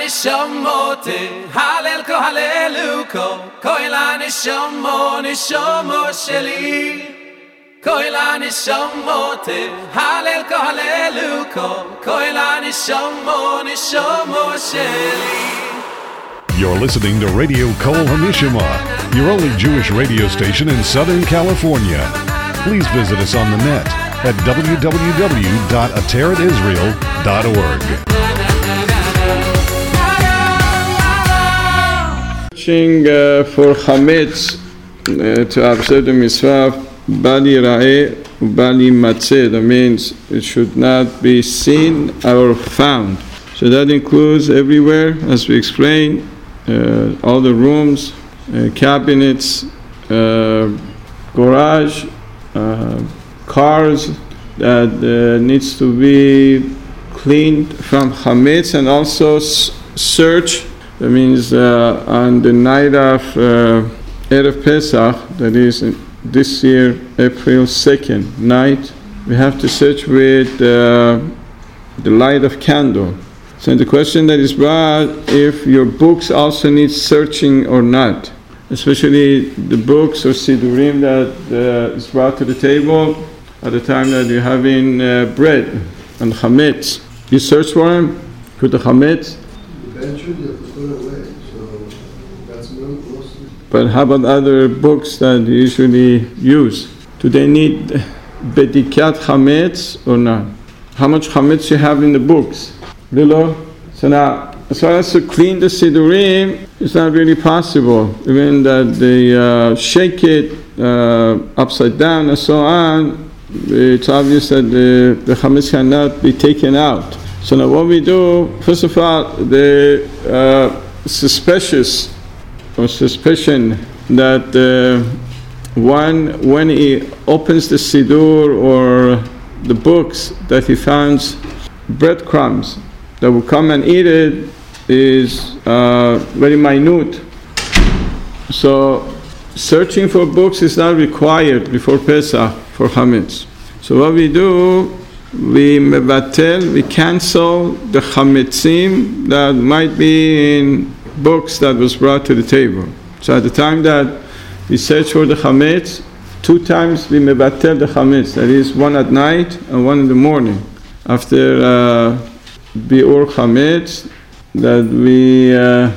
nishamote halel ko haleluko koila nishomo sheli koila nishamote halel ko haleluko koila nishomo sheli. You're listening to Radio Kol Hamishama, your only Jewish radio station in Southern California. Please visit us on the net at www.ateratisrael.org. For Chametz to observe the mitzvah Bali Ra'eh Bali Matzeh, that means it should not be seen or found. So that includes everywhere, as we explained, all the rooms, cabinets, garage, cars that needs to be cleaned from chametz, and also search. That means on the night of Erev Pesach, that is this year April 2nd night, we have to search with the light of candle. So the question that is brought, if your books also need searching or not, especially the books or sidurim that is brought to the table at the time that you're having bread and chametz. You search for them, put the chametz. Eventually you have to put it away, so that's mostly. But how about other books that you usually use? Do they need bedikat chametz or not? How much chametz you have in the books? Lilo? So now, as far as to clean the sidurim, it's not really possible. Even that they shake it upside down and so on, it's obvious that the chametz cannot be taken out. So now what we do, first of all, the suspicion that when he opens the sidur or the books, that he finds breadcrumbs that will come and eat it is very minute. So searching for books is not required before Pesach for chametz. So what we do, we cancel the chametzim that might be in books that was brought to the table. So at the time that we search for the chametz, 2 times we mevatel the chametz, that is one at night and one in the morning. After biur chametz, that we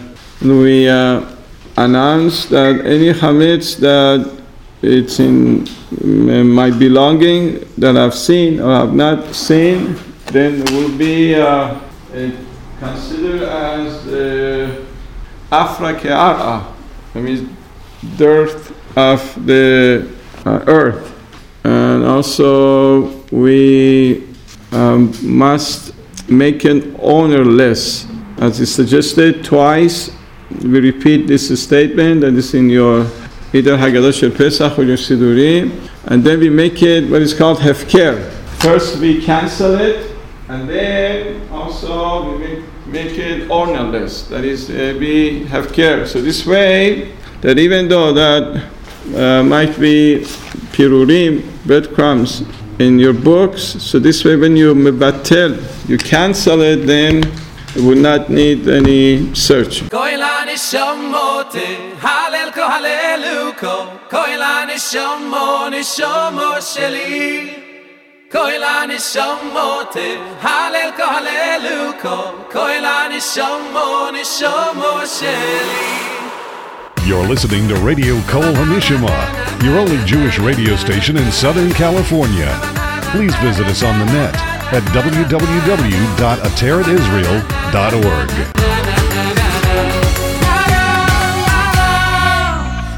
announce that any chametz that it's in my belonging that I've seen or have not seen, then it will be considered as afra ke'ara, that means dirt of the earth. And also we must make an ownerless, as is suggested twice. We repeat this statement that is in your either Haggadah Shel Pesach or your Sidurim, and then we make it what is called hefker. First we cancel it, and then also we make it ownerless, that is we hefker. So this way, that even though that might be pirurim, breadcrumbs, in your books, so this way when you mevatel, you cancel it, then it will not need any search. Koila nishamote halel ko haleluko koila nishomo sheli koila nishamote halel ko haleluko koila nishomo sheli. You're listening to Radio Kol Hamishama, your only Jewish radio station in Southern California. Please visit us on the net at www.ateratisrael.org.